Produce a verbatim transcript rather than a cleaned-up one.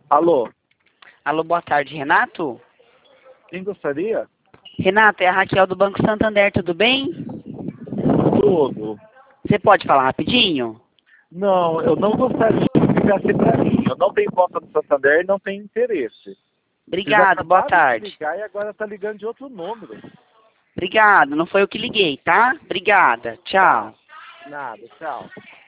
Alô, Alô, boa tarde, Renato? quem gostaria? Renato, é a Raquel do Banco Santander, tudo bem? Tudo. Você pode falar rapidinho? Não, eu não gostaria que ligasse para mim. Eu não tenho conta no Santander e não tenho interesse. Vocês Obrigado, boa acabaram de tarde. ligar e agora tá ligando de outro número. Obrigado, não foi eu que liguei, tá? Obrigada, tchau. Nada, tchau.